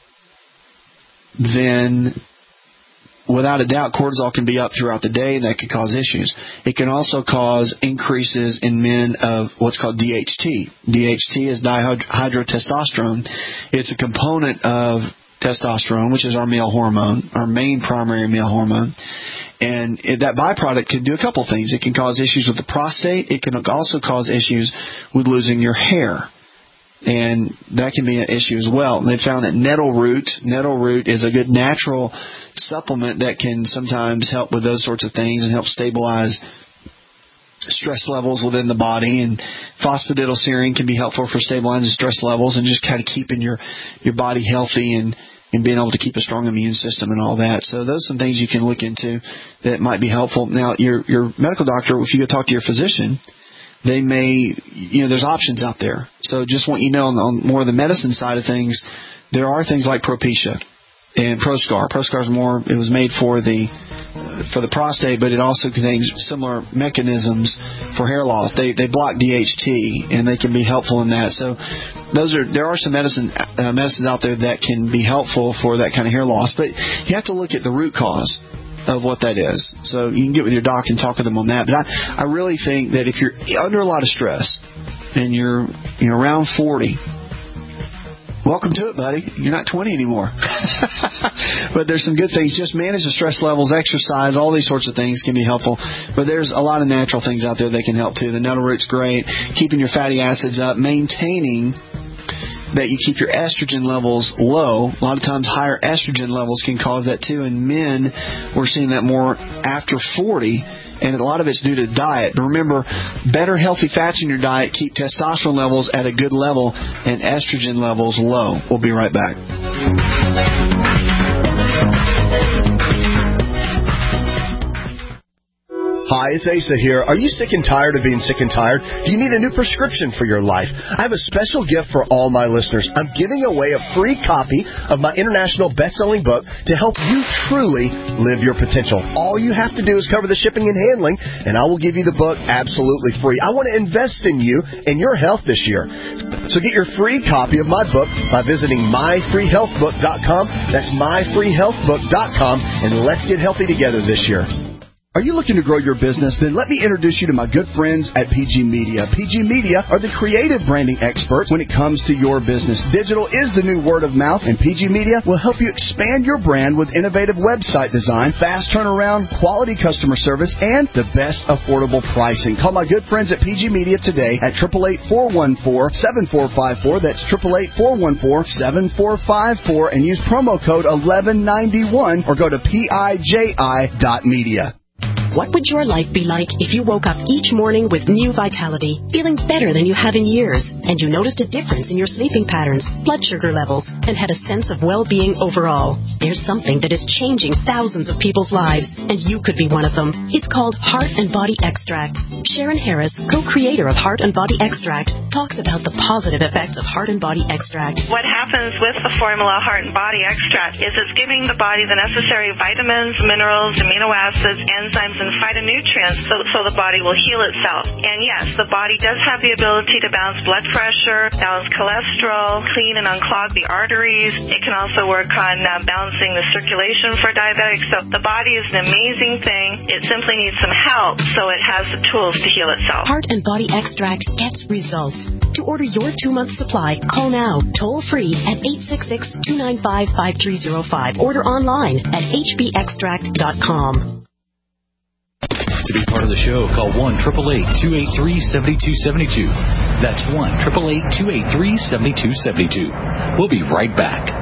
then without a doubt, cortisol can be up throughout the day, and that could cause issues. It can also cause increases in men of what's called D H T. D H T is dihydrotestosterone. It's a component of testosterone, which is our male hormone, our main primary male hormone. And it, that byproduct can do a couple things. It can cause issues with the prostate. It can also cause issues with losing your hair. And that can be an issue as well. And they found that nettle root, nettle root is a good natural supplement that can sometimes help with those sorts of things and help stabilize stress levels within the body. And phosphatidylserine can be helpful for stabilizing stress levels and just kind of keeping your, your body healthy and, and being able to keep a strong immune system and all that. So those are some things you can look into that might be helpful. Now, your, your medical doctor, if you go talk to your physician, they may, you know, there's options out there. So just want you to know on, on more of the medicine side of things, there are things like Propecia and Proscar. Proscar is more, it was made for the uh, for the prostate, but it also contains similar mechanisms for hair loss. They they block D H T, and they can be helpful in that. So those are there are some medicine uh, medicines out there that can be helpful for that kind of hair loss, but you have to look at the root cause of what that is. So you can get with your doc and talk with them on that. But I, I really think that if you're under a lot of stress and you're you're around forty, welcome to it, buddy. You're not twenty anymore. But there's some good things. Just manage the stress levels, exercise, all these sorts of things can be helpful. But there's a lot of natural things out there that can help too. The nettle root's great. Keeping your fatty acids up, maintaining that you keep your estrogen levels low. A lot of times higher estrogen levels can cause that too. In men, we're seeing that more after forty, and a lot of it's due to diet. But remember, better healthy fats in your diet keep testosterone levels at a good level and estrogen levels low. We'll be right back.
Hi, it's Asa here. Are you sick and tired of being sick and tired? Do you need a new prescription for your life? I have a special gift for all my listeners. I'm giving away a free copy of my international best-selling book to help you truly live your potential. All you have to do is cover the shipping and handling, and I will give you the book absolutely free. I want to invest in you and your health this year. So get your free copy of my book by visiting my free health book dot com. That's my free health book dot com, and let's get healthy together this year.
Are you looking to grow your business? Then let me introduce you to my good friends at P G Media. P G Media are the creative branding experts when it comes to your business. Digital is the new word of mouth, and P G Media will help you expand your brand with innovative website design, fast turnaround, quality customer service, and the best affordable pricing. Call my good friends at P G Media today at eight eight eight, four one four, seven four five four. That's eight eight eight, four one four, seven four five four, and use promo code eleven ninety-one or go to P I J I dot media.
What would your life be like if you woke up each morning with new vitality, feeling better than you have in years, and you noticed a difference in your sleeping patterns, blood sugar levels, and had a sense of well-being overall? There's something that is changing thousands of people's lives, and you could be one of them. It's called Heart and Body Extract. Sharon Harris, co-creator of Heart and Body Extract, talks about the positive effects of Heart and Body Extract.
What happens with the formula Heart and Body Extract is it's giving the body the necessary vitamins, minerals, amino acids, enzymes, and phytonutrients so, so the body will heal itself. And yes, the body does have the ability to balance blood pressure, balance cholesterol, clean and unclog the arteries. It can also work on uh, balancing the circulation for diabetics. So the body is an amazing thing. It simply needs some help so it has the tools to heal itself.
Heart and Body Extract gets results. To order your two-month supply, call now, toll-free at eight six six, two nine five, five three zero five. Order online at h b extract dot com.
To be part of the show, call one eight eight eight, two eight three, seven two seven two. That's one eight eight eight, two eight three, seven two seven two. We'll be right back.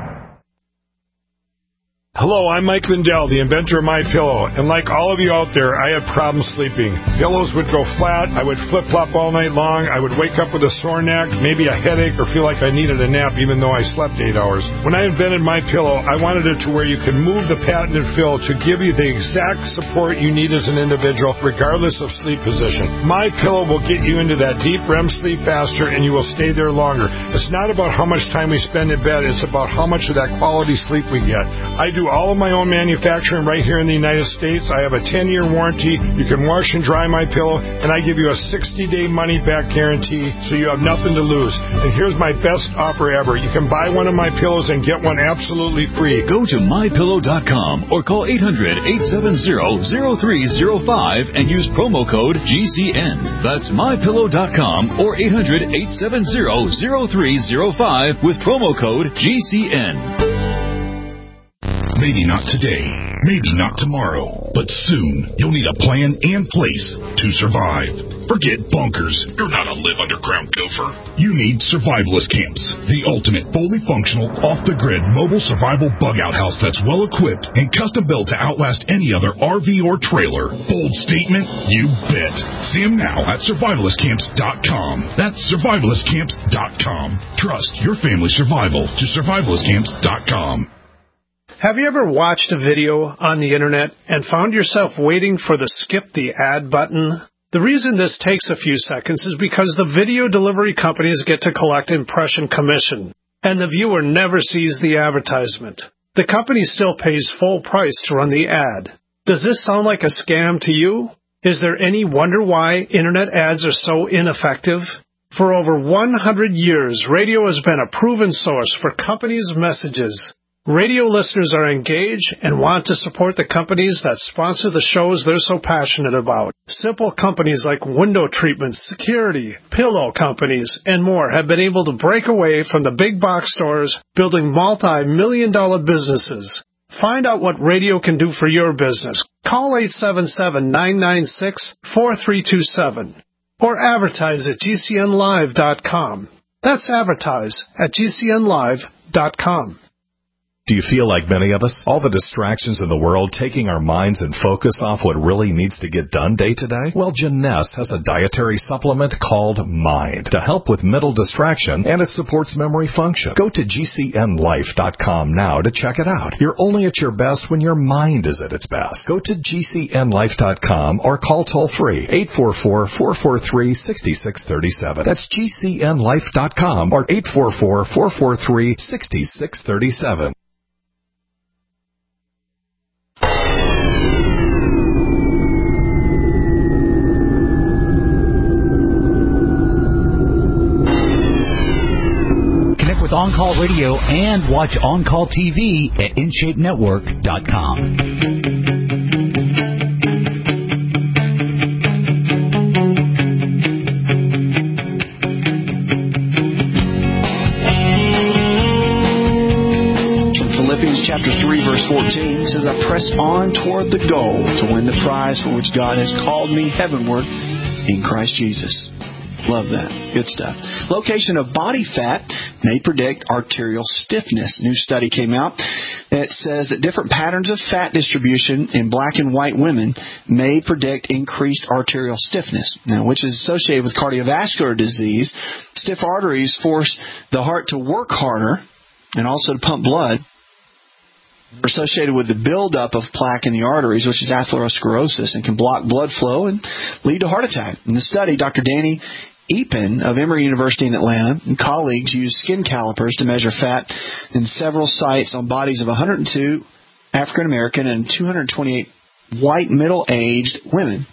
Hello, I'm Mike Lindell, the inventor of MyPillow, and like all of you out there, I had problems sleeping. Pillows would go flat, I would flip-flop all night long, I would wake up with a sore neck, maybe a headache, or feel like I needed a nap even though I slept eight hours. When I invented MyPillow, I wanted it to where you could move the patented fill to give you the exact support you need as an individual, regardless of sleep position. MyPillow will get you into that deep R E M sleep faster, and you will stay there longer. It's not about how much time we spend in bed, it's about how much of that quality sleep we get. I do all of my own manufacturing right here in the United States. I have a ten-year warranty. You can wash and dry my pillow, and I give you a sixty-day money-back guarantee, so you have nothing to lose. And here's my best offer ever. You can buy one of my pillows and get one absolutely free.
Go to my pillow dot com or call eight hundred, eight seven zero, zero three zero five and use promo code G C N. That's my pillow dot com or eight hundred, eight seven zero, zero three zero five with promo code G C N.
Maybe not today, maybe not tomorrow, but soon you'll need a plan and place to survive. Forget bunkers. You're not a live underground gopher. You need survivalist camps, the ultimate fully functional, off-the-grid mobile survival bug-out house that's well-equipped and custom-built to outlast any other R V or trailer. Bold statement? You bet. See them now at survivalist camps dot com. That's survivalist camps dot com. Trust your family's survival to survivalist camps dot com.
Have you ever watched a video on the internet and found yourself waiting for the skip the ad button? The reason this takes a few seconds is because the video delivery companies get to collect impression commission, and the viewer never sees the advertisement. The company still pays full price to run the ad. Does this sound like a scam to you? Is there any wonder why internet ads are so ineffective? For over one hundred years, radio has been a proven source for companies' messages. Radio listeners are engaged and want to support the companies that sponsor the shows they're so passionate about. Simple companies like window treatments, security, pillow companies, and more have been able to break away from the big box stores, building multi-million dollar businesses. Find out what radio can do for your business. Call eight seven seven, nine nine six, four three two seven or advertise at G C N live dot com. That's advertise at G C N live dot com.
Do you feel like many of us? All the distractions in the world taking our minds and focus off what really needs to get done day to day? Well, Jeunesse has a dietary supplement called Mind to help with mental distraction, and it supports memory function. Go to G C N life dot com now to check it out. You're only at your best when your mind is at its best. Go to G C N life dot com or call toll-free eight four four, four four three, six six three seven. That's G C N life dot com or eight four four, four four three, six six three seven.
With On-Call Radio and watch On-Call T V at in shape network dot com.
Philippians chapter three, verse fourteen says, I press on toward the goal to win the prize for which God has called me heavenward in Christ Jesus. Love that. Good stuff. Location of body fat may predict arterial stiffness. New study came out that says that different patterns of fat distribution in black and white women may predict increased arterial stiffness. Now, which is associated with cardiovascular disease. Stiff arteries force the heart to work harder and also to pump blood. Are associated with the buildup of plaque in the arteries, which is atherosclerosis, and can block blood flow and lead to heart attack. In the study, Doctor Danny Epen of Emory University in Atlanta and colleagues used skin calipers to measure fat in several sites on bodies of one hundred two African American and two hundred twenty-eight white middle-aged women.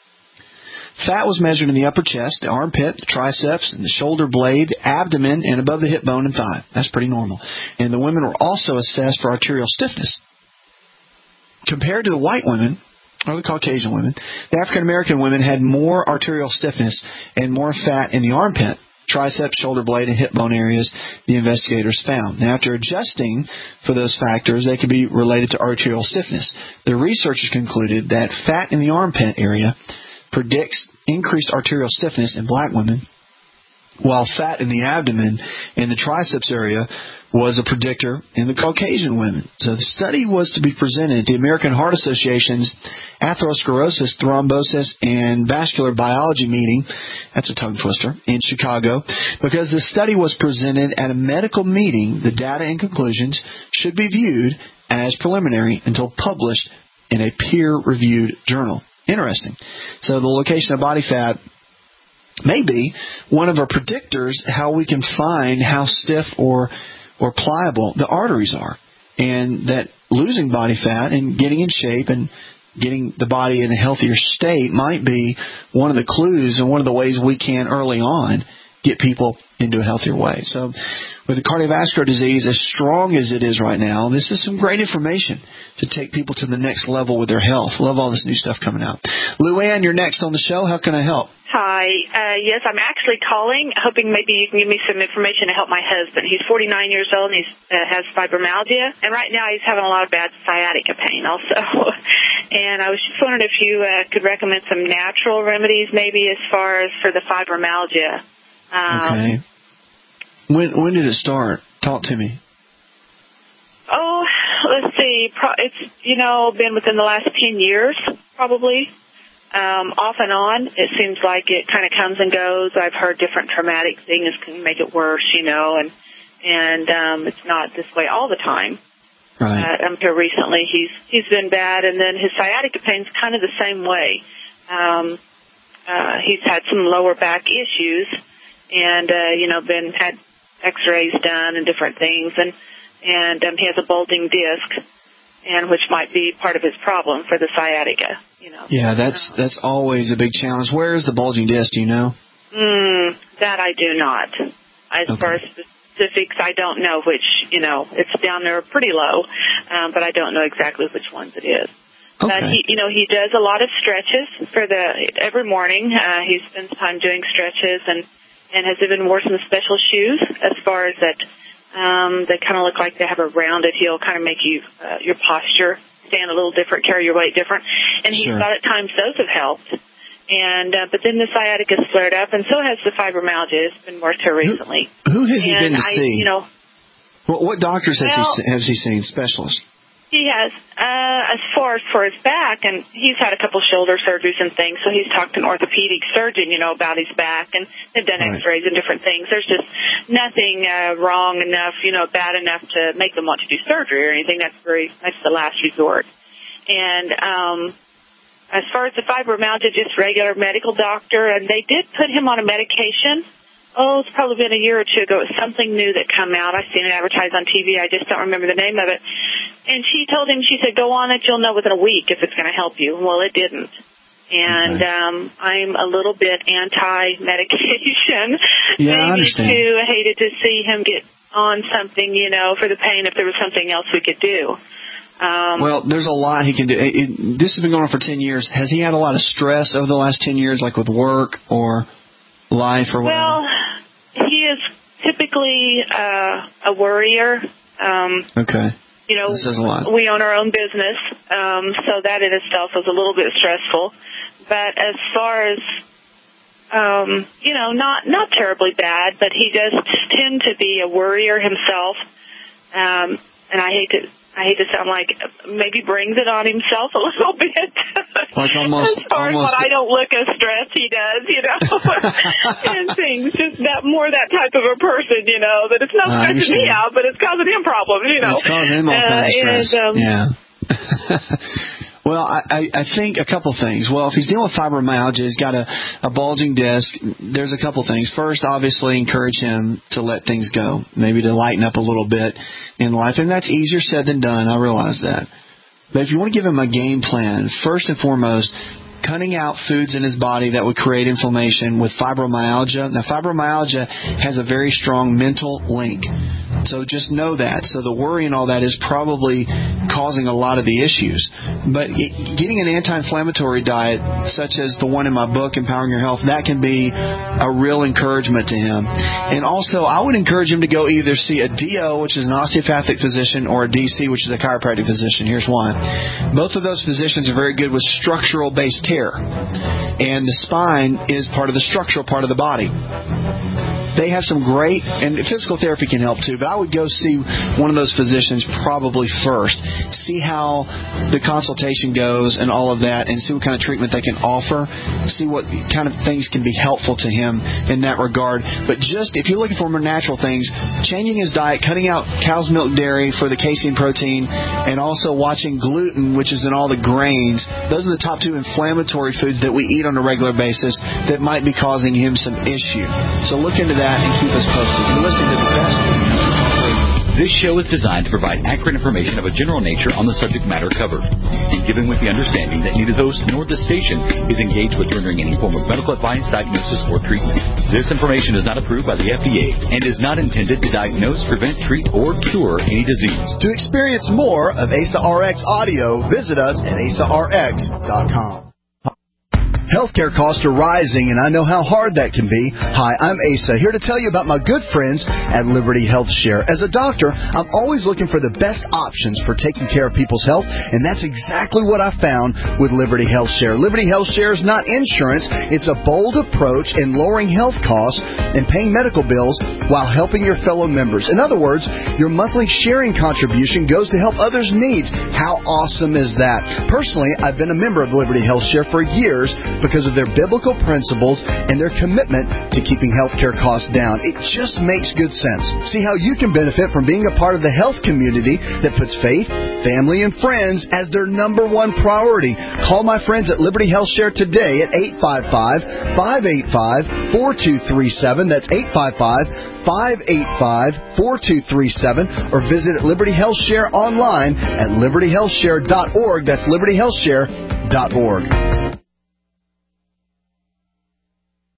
Fat was measured in the upper chest, the armpit, the triceps, and the shoulder blade, abdomen, and above the hip bone and thigh. That's pretty normal. And the women were also assessed for arterial stiffness. Compared to the white women, or the Caucasian women, the African American women had more arterial stiffness and more fat in the armpit, triceps, shoulder blade, and hip bone areas, the investigators found. Now, after adjusting for those factors, they could be related to arterial stiffness. The researchers concluded that fat in the armpit area predicts increased arterial stiffness in black women, while fat in the abdomen and the triceps area was a predictor in the Caucasian women. So the study was to be presented at the American Heart Association's Atherosclerosis, Thrombosis, and Vascular Biology meeting, that's a tongue twister, in Chicago. Because the study was presented at a medical meeting, the data and conclusions should be viewed as preliminary until published in a peer-reviewed journal. Interesting. So the location of body fat may be one of our predictors how we can find how stiff or or pliable the arteries are, and that losing body fat and getting in shape and getting the body in a healthier state might be one of the clues and one of the ways we can early on get people into a healthier way. So with the cardiovascular disease as strong as it is right now, this is some great information to take people to the next level with their health. Love all this new stuff coming out. Luann, you're next on the show. How can I help?
Hi. Uh, yes, I'm actually calling, hoping maybe you can give me some information to help my husband. He's forty-nine years old, and he uh, has fibromyalgia. And right now he's having a lot of bad sciatica pain also. And I was just wondering if you uh, could recommend some natural remedies maybe as far as for the fibromyalgia. Um,
okay. When when did it start? Talk to me.
Oh, let's see. Pro- it's, you know, been within the last ten years, probably. Um, off and on, it seems like it kind of comes and goes. I've heard different traumatic things can make it worse, you know, and and um, it's not this way all the time.
Right.
Uh, until recently, he's he's been bad, and then his sciatica pain's kind of the same way. Um, uh, he's had some lower back issues, and uh, you know, been had X-rays done and different things, and and um, he has a bulging disc, and which might be part of his problem for the sciatica. You know.
Yeah, that's that's always a big challenge. Where is the bulging disc? Do you know?
Mm,
That I do not. As okay. far as specifics, I don't know which, you know, it's down there pretty low, um, but I don't know exactly which ones it is. Okay. But he, you know, he does a lot of stretches for the, every morning, uh, he spends time doing stretches and, and has even worn some special shoes as far as that, um, they kind of look like they have a rounded heel, kind of make you, uh, your posture stand a little different, carry your weight different. And he sure. thought at times those have helped. And, uh, but then the sciatica has flared up, and so has the fibromyalgia. It's been more so recently.
Who, who has he
and
been to
I,
see?
You know,
what, what doctors
well,
has, he, has he seen, specialists?
He has, uh, as far as for his back, and he's had a couple shoulder surgeries and things, so he's talked to an orthopedic surgeon, you know, about his back, and they've done right. x-rays and different things. There's just nothing uh, wrong enough, you know, bad enough to make them want to do surgery or anything. That's very, that's the last resort. And, um, as far as the fibromyalgia, just regular medical doctor, and they did put him on a medication. Oh, it's probably been a year or two ago. It was something new that come out. I've seen it advertised on T V. I just don't remember the name of it. And she told him, she said, go on it. You'll know within a week if it's going to help you. Well, it didn't. And okay. um, I'm a little bit anti-medication.
Yeah, I understand.
Maybe, too. I hated to see him get on something, you know, for the pain if there was something else we could do. Um,
well, there's a lot he can do. It, it, this has been going on for ten years. Has he had a lot of stress over the last ten years, like with work or life or whatever?
Well, he is typically uh, a worrier. Um,
okay.
You know,
this says a lot.
We own our own business, um, so that in itself is a little bit stressful. But as far as, um, you know, not, not terribly bad, but he does tend to be a worrier himself. Um, and I hate to... I hate to sound like maybe brings it on himself a little bit.
Like almost,
as far
almost.
as when I don't look as stressed, he does, you know, and things. Just that more that type of a person, you know, that it's not stressing me out, but it's causing him problems, you know.
It's causing him all kinds uh, of stress. And, um, yeah. Well, I, I think a couple things. Well, if he's dealing with fibromyalgia, he's got a, a bulging disc, there's a couple things. First, obviously, encourage him to let things go, maybe to lighten up a little bit in life. And that's easier said than done. I realize that. But if you want to give him a game plan, first and foremost, cutting out foods in his body that would create inflammation with fibromyalgia. Now, fibromyalgia has a very strong mental link. So just know that. So the worry and all that is probably causing a lot of the issues. But getting an anti-inflammatory diet, such as the one in my book, Empowering Your Health, that can be a real encouragement to him. And also, I would encourage him to go either see a D O, which is an osteopathic physician, or a D C, which is a chiropractic physician. Here's why. Both of those physicians are very good with structural-based care. And the spine is part of the structural part of the body. They have some great, and physical therapy can help too, but I would go see one of those physicians probably first. See how the consultation goes and all of that, and see what kind of treatment they can offer. See what kind of things can be helpful to him in that regard. But just, if you're looking for more natural things, changing his diet, cutting out cow's milk dairy for the casein protein, and also watching gluten, which is in all the grains, those are the top two inflammatory foods that we eat on a regular basis that might be causing him some issue. So look into that and keep us posted. You're listening to the best.
This show is designed to provide accurate information of a general nature on the subject matter covered, and given with the understanding that neither the host nor the station is engaged with rendering any form of medical advice, diagnosis, or treatment. This information is not approved by the F D A and is not intended to diagnose, prevent, treat, or cure any disease.
To experience more of A S A R X audio, visit us at A S A R X dot com. Healthcare costs are rising, and I know how hard that can be. Hi, I'm Asa, here to tell you about my good friends at Liberty Health Share. As a doctor, I'm always looking for the best options for taking care of people's health, and that's exactly what I found with Liberty Health Share. Liberty Health Share is not insurance. It's a bold approach in lowering health costs and paying medical bills while helping your fellow members. In other words, your monthly sharing contribution goes to help others' needs. How awesome is that? Personally, I've been a member of Liberty Health Share for years, because of their biblical principles and their commitment to keeping healthcare costs down. It just makes good sense. See how you can benefit from being a part of the health community that puts faith, family, and friends as their number one priority. Call my friends at Liberty Health Share today at eight five five, five eight five, four two three seven. That's eight five five, five eight five, four two three seven. Or visit Liberty Health Share online at liberty health share dot org. That's liberty health share dot org.